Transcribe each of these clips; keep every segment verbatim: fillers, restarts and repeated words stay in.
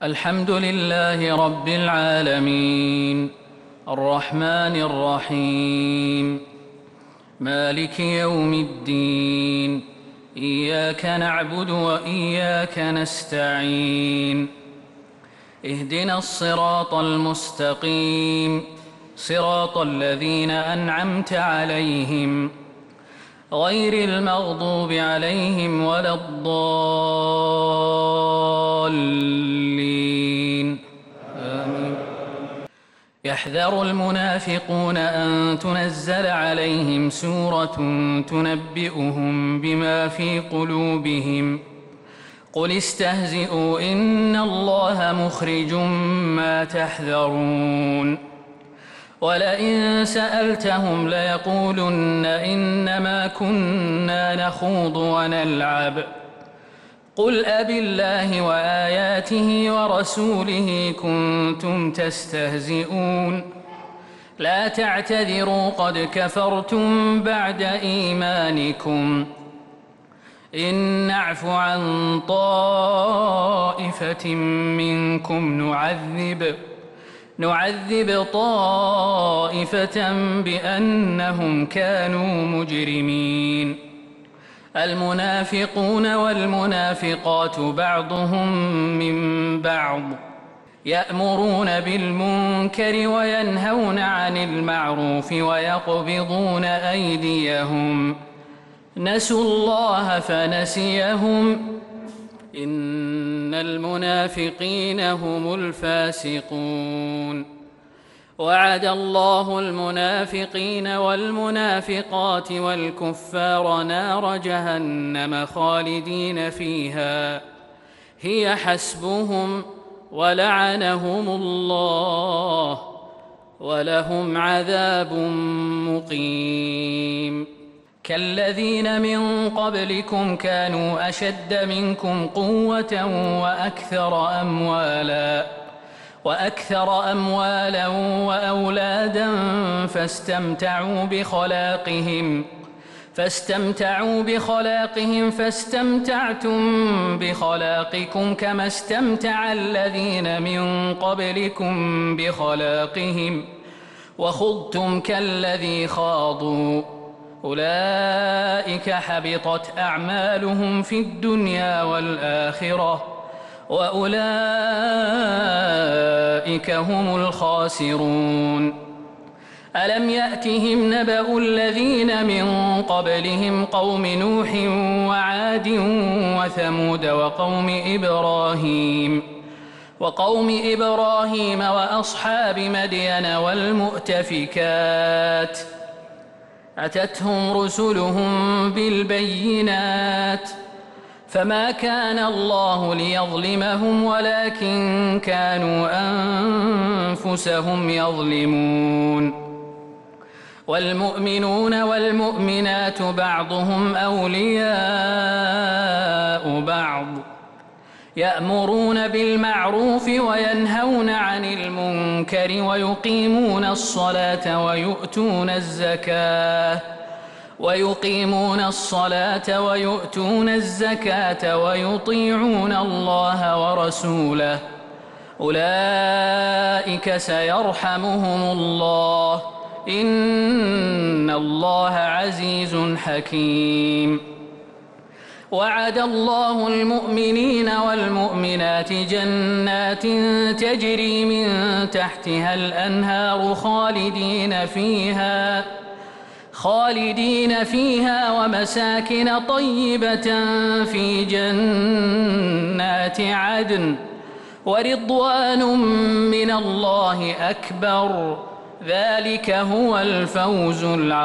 الحمد لله رب العالمين الرحمن الرحيم مالك يوم الدين إياك نعبد وإياك نستعين اهدنا الصراط المستقيم صراط الذين أنعمت عليهم غير المغضوب عليهم ولا الضالين آمين. يحذر المنافقون أن تنزل عليهم سورة تنبئهم بما في قلوبهم قل استهزئوا إن الله مخرج ما تحذرون ولئن سألتهم ليقولن إنما كنا نخوض ونلعب قل أبالله وآياته ورسوله كنتم تستهزئون لا تعتذروا قد كفرتم بعد إيمانكم إن نعف عن طائفة منكم نعذب نعذب طائفة بأنهم كانوا مجرمين المنافقون والمنافقات بعضهم من بعض يأمرون بالمنكر وينهون عن المعروف ويقبضون أيديهم نسوا الله فنسيهم إن المنافقين هم الفاسقون وعد الله المنافقين والمنافقات والكفار نار جهنم خالدين فيها هي حسبهم ولعنهم الله ولهم عذاب مقيم كالذين من قبلكم كانوا أشد منكم قوة وأكثر أموالا وأكثر أموالا وأولادا فاستمتعوا بخلاقهم فاستمتعوا بخلاقهم فاستمتعتم بخلاقكم كما استمتع الذين من قبلكم بخلاقهم وخضتم كالذي خاضوا أولئك حبطت أعمالهم في الدنيا والآخرة وأولئك هم الخاسرون ألم يأتهم نبأ الذين من قبلهم قوم نوح وعاد وثمود وقوم إبراهيم وقوم إبراهيم وأصحاب مدين والمؤتفكات أتتهم رسلهم بالبينات فما كان الله ليظلمهم ولكن كانوا أنفسهم يظلمون والمؤمنون والمؤمنات بعضهم أولياء بعض يأمرون بالمعروف وينهون عن المنكر ويقيمون الصلاة ويؤتون الزكاة ويقيمون الصلاة ويؤتون الزكاة ويطيعون الله ورسوله أولئك سيرحمهم الله إن الله عزيز حكيم وعد الله المؤمنين والمؤمنات جنات تجري من تحتها الأنهار خالدين فيها خالدين فيها ومساكن طيبة في جنات عدن ورضوان من الله أكبر ذلك هو الفوز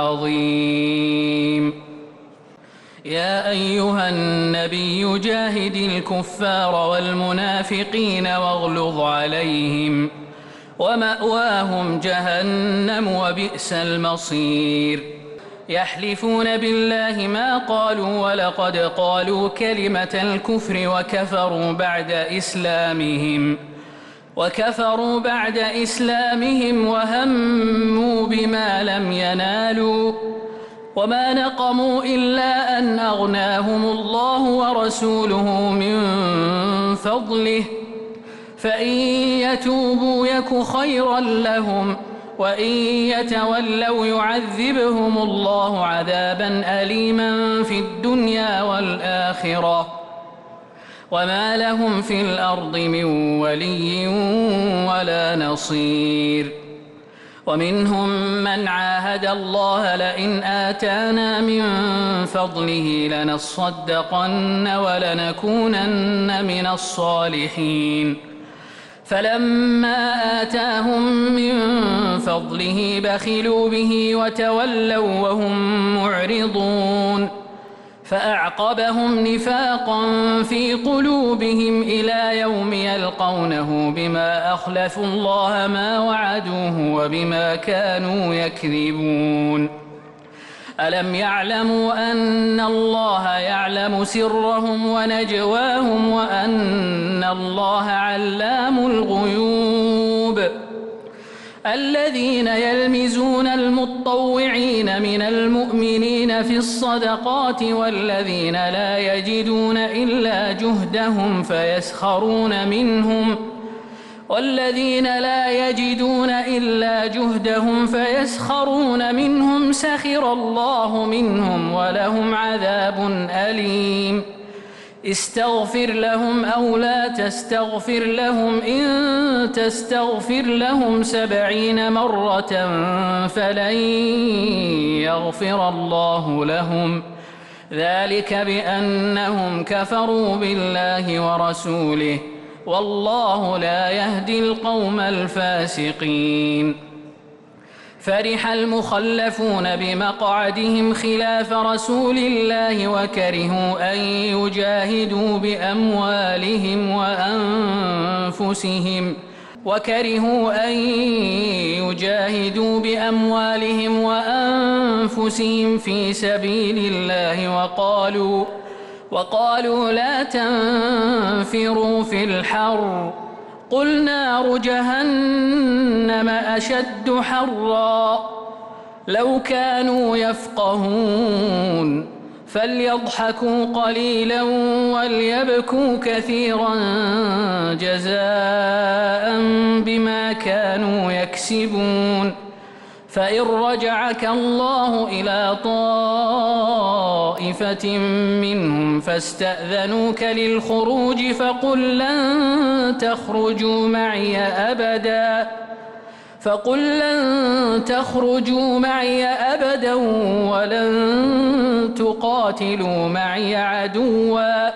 العظيم يا أيها النبي جاهد الكفار والمنافقين واغلظ عليهم ومأواهم جهنم وبئس المصير يحلفون بالله ما قالوا ولقد قالوا كلمة الكفر وكفروا بعد إسلامهم وكفروا بعد إسلامهم وهموا بما لم ينالوا وما نقموا إلا أن أغناهم الله ورسوله من فضله فإن يتوبوا يك خيرا لهم وإن يتولوا يعذبهم الله عذابا أليما في الدنيا والآخرة وما لهم في الأرض من ولي ولا نصير. ومنهم من عاهد الله لئن آتانا من فضله لنصدقن ولنكونن من الصالحين فلما آتاهم من فضله بخلوا به وتولوا وهم معرضون فأعقبهم نفاقا في قلوبهم إلى يوم يلقونه بما أخلفوا الله ما وعدوه وبما كانوا يكذبون. ألم يعلموا أن الله يعلم سرهم ونجواهم وأن الله علام الغيوب؟ الذين يلمزون المطوعين من المؤمنين في الصدقات والذين لا يجدون إلا جهدهم فيسخرون منهم والذين لا يجدون إلا جهدهم فيسخرون منهم سخر الله منهم ولهم عذاب أليم. استغفر لهم أو لا تستغفر لهم إن تستغفر لهم سبعين مرة فلن يغفر الله لهم ذلك بأنهم كفروا بالله ورسوله والله لا يهدي القوم الفاسقين. فرح المخلفون بمقعدهم خلاف رسول الله وكرهوا أن يجاهدوا بأموالهم وأنفسهم وكرهوا أن يجاهدوا بأموالهم وأنفسهم في سبيل الله وقالوا وقالوا لا تنفروا في الحر قل نار جهنم أشد حرا لو كانوا يفقهون فليضحكوا قليلا وليبكوا كثيرا جزاء بما كانوا يكسبون. فإن رجعك الله إلى طائفة منهم فاستأذنوك للخروج فقل لن تخرجوا معي أبدا فقل لن تخرجوا معي أبدا ولن تقاتلوا معي عدوا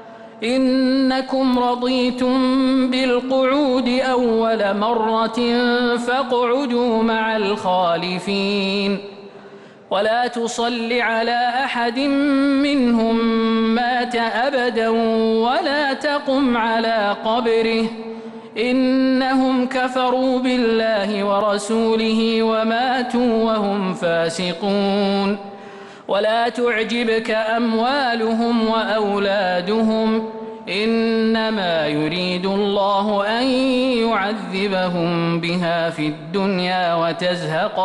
إنكم رضيتم بالقعود أول مرة فاقعدوا مع الخالفين ولا تصل على أحد منهم مات أبدا ولا تقم على قبره إنهم كفروا بالله ورسوله وماتوا وهم فاسقون. ولا تعجبك أموالهم وأولادهم إنما يريد الله أن يعذبهم بها في الدنيا وتزهق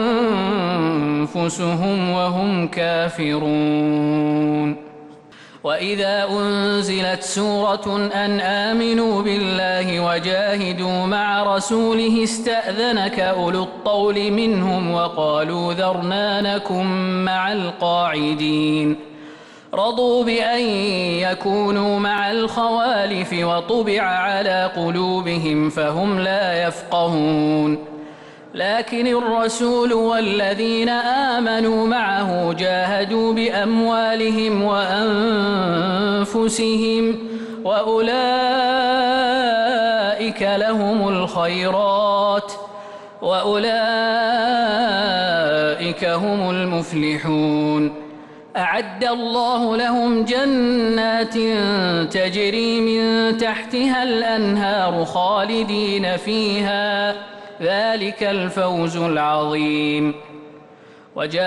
أنفسهم وهم كافرون. وإذا أنزلت سورة أن آمنوا بالله وجاهدوا مع رسوله استأذنك أولو الطول منهم وقالوا ذرنا نكن مع القاعدين رضوا بأن يكونوا مع الخوالف وطبع على قلوبهم فهم لا يفقهون. لكن الرسول والذين آمنوا معه جاهدوا بأموالهم وأنفسهم وأولئك لهم الخيرات وأولئك هم المفلحون. أعد الله لهم جنات تجري من تحتها الأنهار خالدين فيها ذلك الفوز العظيم. وجاء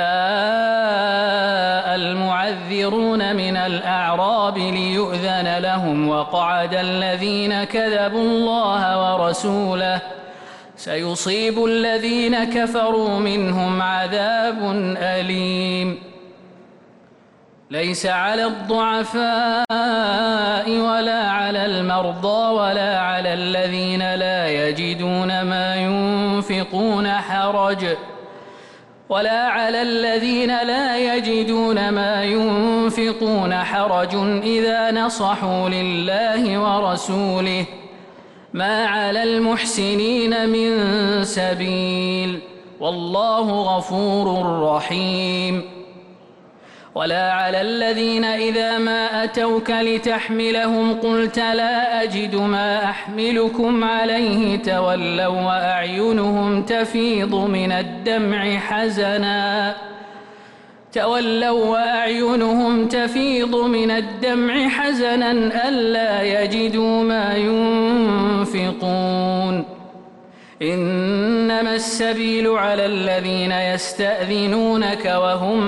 المعذرون من الأعراب ليؤذن لهم وقعد الذين كذبوا الله ورسوله سيصيب الذين كفروا منهم عذاب أليم. ليس على الضعفاء ولا على المرضى ولا على الذين لا يجدون ما ينفقون حرج ولا على الذين لا يجدون ما ينفقون حرج إذا نصحوا لله ورسوله ما على المحسنين من سبيل والله غفور رحيم. ولا على الذين إذا ما أتوك لتحملهم قلت لا أجد ما أحملكم عليه تولوا وأعينهم تفيض من الدمع حزنا تولوا وأعينهم تفيض من الدمع حزنا ألا يجدوا ما ينفقون. إنما السبيل على الذين يستأذنونك وهم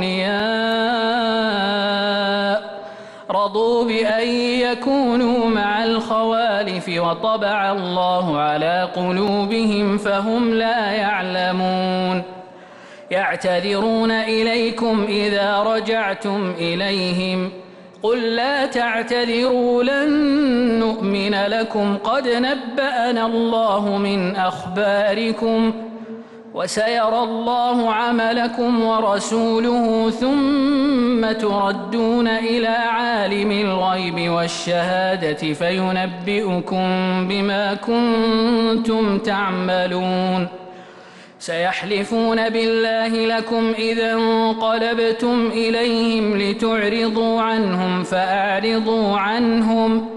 أغنياء رضوا بأن يكونوا مع الخوالف وطبع الله على قلوبهم فهم لا يعلمون. يعتذرون إليكم إذا رجعتم إليهم قل لا تعتذروا لن نؤمن لكم قد نبأنا الله من أخباركم وسيرى الله عملكم ورسوله ثم تردون إلى عالم الغيب والشهادة فينبئكم بما كنتم تعملون. سيحلفون بالله لكم إذا انقلبتم إليهم لتعرضوا عنهم فأعرضوا عنهم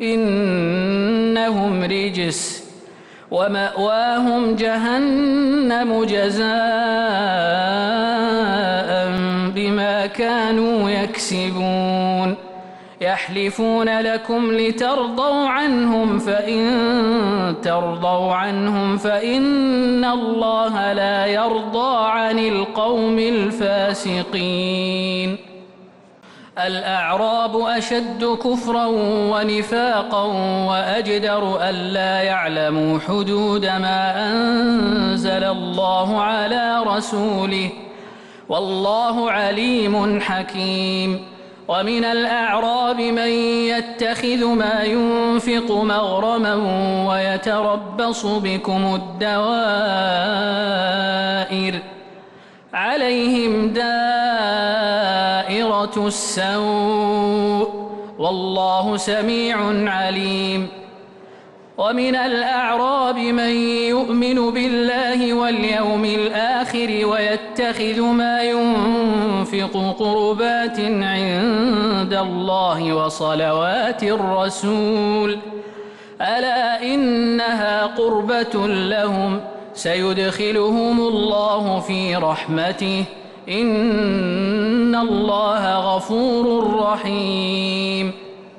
إنهم رجس ومأواهم جهنم جزاء بما كانوا يكسبون. يحلفون لكم لترضوا عنهم فإن ترضوا عنهم فإن الله لا يرضى عن القوم الفاسقين. الأعراب أشد كفرا ونفاقا وأجدر ألا يعلموا حدود ما أنزل الله على رسوله والله عليم حكيم. ومن الأعراب من يتخذ ما ينفق مغرما ويتربص بكم الدوائر عليهم دائرة السوء والله سميع عليم. ومن الأعراب من يؤمن بالله واليوم الآخر ويتخذ ما ينفق قربات عند الله وصلوات الرسول ألا إنها قربة لهم سيدخلهم الله في رحمته إن الله غفور رحيم.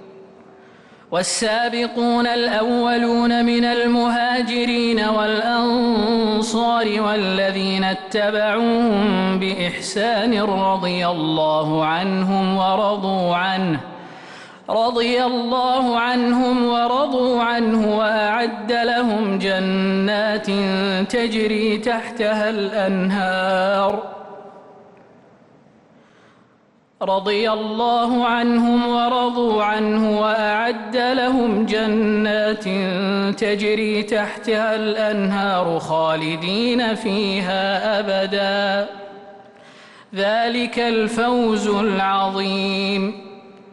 والسابقون الأولون من المهاجرين والأنصار والذين اتبعوهم بإحسان رضي الله عنهم ورضوا عنه رضي الله عنهم ورضوا عنه وأعد لهم جنات تجري تحتها الأنهار رضي الله عنهم ورضوا عنه وأعد لهم جنات تجري تحتها الأنهار خالدين فيها أبدا ذلك الفوز العظيم.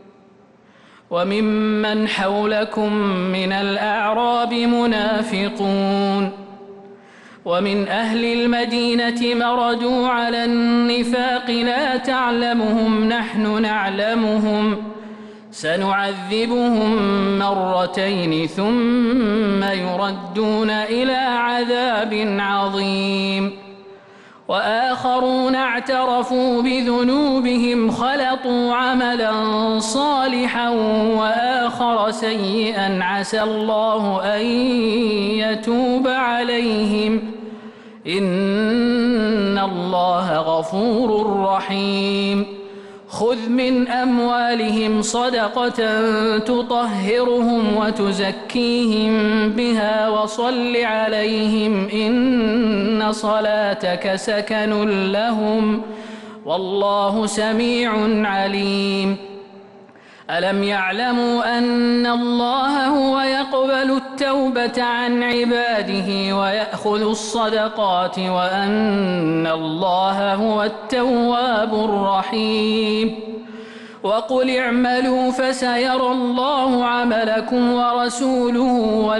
وممن حولكم من الأعراب منافقون ومن أهل المدينة مردوا على النفاق لا تعلمهم نحن نعلمهم سنعذبهم مرتين ثم يردون إلى عذاب عظيم. وآخرون اعترفوا بذنوبهم خلطوا عملا صالحا وآخر سيئا عسى الله أن يتوب عليهم إن الله غفور رحيم. خذ من أموالهم صدقة تطهرهم وتزكيهم بها وصل عليهم إن صلاتك سكن لهم والله سميع عليم. ألم يعلموا أن الله هو يقبل التوبة عن عباده ويأخذ الصدقات وأن الله هو التواب الرحيم. وقل اعملوا فسيرى الله عملكم ورسوله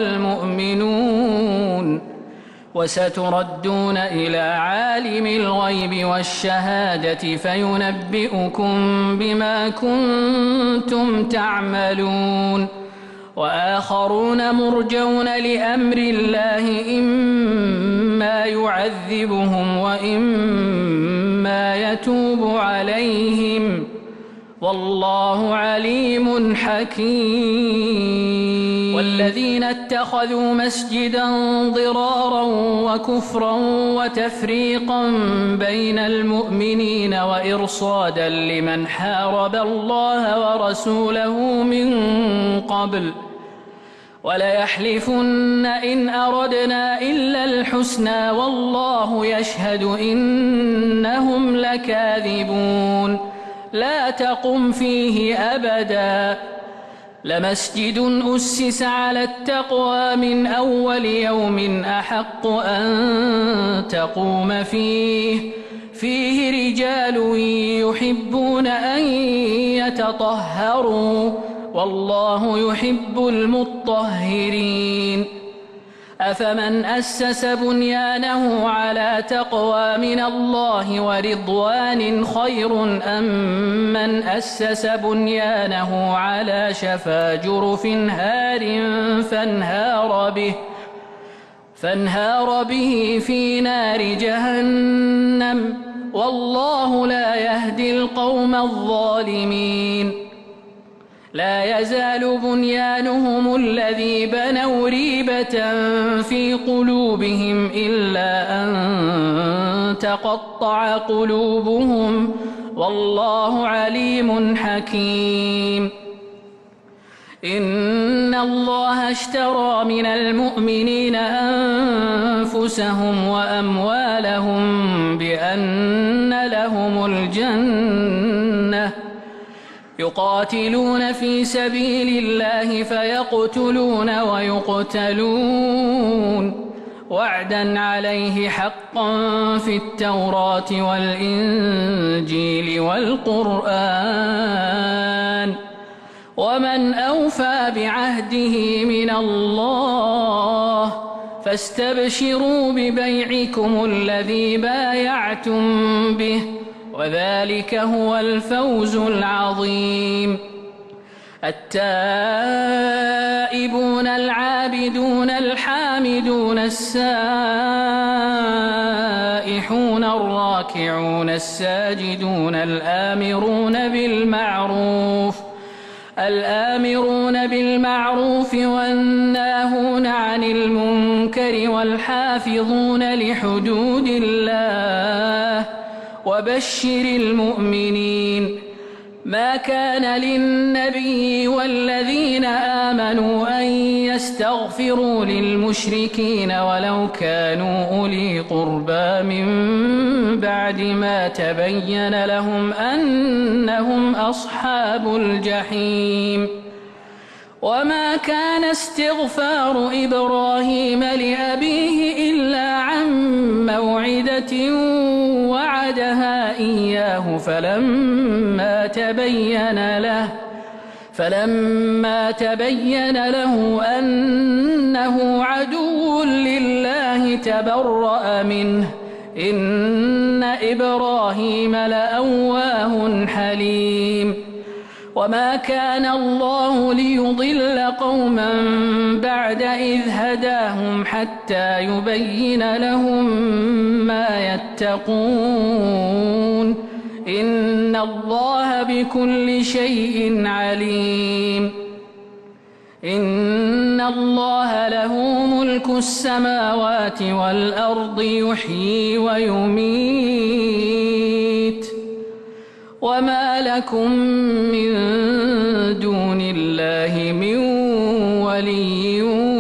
والمؤمنون وستردون إلى عالم الغيب والشهادة فينبئكم بما كنتم تعملون. وآخرون مرجون لأمر الله إما يعذبهم وإما يتوب عليهم والله عليم حكيم. والذين اتخذوا مسجدا ضرارا وكفرا وتفريقا بين المؤمنين وإرصادا لمن حارب الله ورسوله من قبل وليحلفن إن أردنا إلا الحسنى والله يشهد إنهم لكاذبون. لا تقم فيه أبدا لمسجد أسس على التقوى من أول يوم أحق أن تقوم فيه فيه رجال يحبون أن يتطهروا والله يحب المطهرين. أفمن أسس بنيانه على تقوى من الله ورضوان خير أم من أسس بنيانه على شفا جرف هار فانهار به فانهار به في نار جهنم والله لا يهدي القوم الظالمين. لا يزال بنيانهم الذي بنوا ريبة في قلوبهم إلا أن تقطع قلوبهم والله عليم حكيم. إن الله اشترى من المؤمنين أنفسهم وأموالهم بأن لهم الجنة يقاتلون في سبيل الله فيقتلون ويقتلون وعدا عليه حقا في التوراة والإنجيل والقرآن ومن أوفى بعهده من الله فاستبشروا ببيعكم الذي بايعتم به وذلك هو الفوز العظيم. التائبون العابدون الحامدون السائحون الراكعون الساجدون الآمرون بالمعروف الآمرون بالمعروف والناهون عن المنكر والحافظون لحدود الله وبشر المؤمنين. ما كان للنبي والذين آمنوا أن يستغفروا للمشركين ولو كانوا أولي قربى من بعد ما تبين لهم أنهم أصحاب الجحيم. وما كان استغفار إبراهيم لأبيه إلا عن موعدة وعدها إياه فلما تبين له فلما تبين له أنه عدو لله تبرأ منه إن إبراهيم لأواه حليم. وما كان الله ليضل قوما بعد إذ هداهم حتى يبين لهم ما يتقون إن الله بكل شيء عليم. إن الله له ملك السماوات والأرض يحيي ويميت وما لكم من دون الله من ولي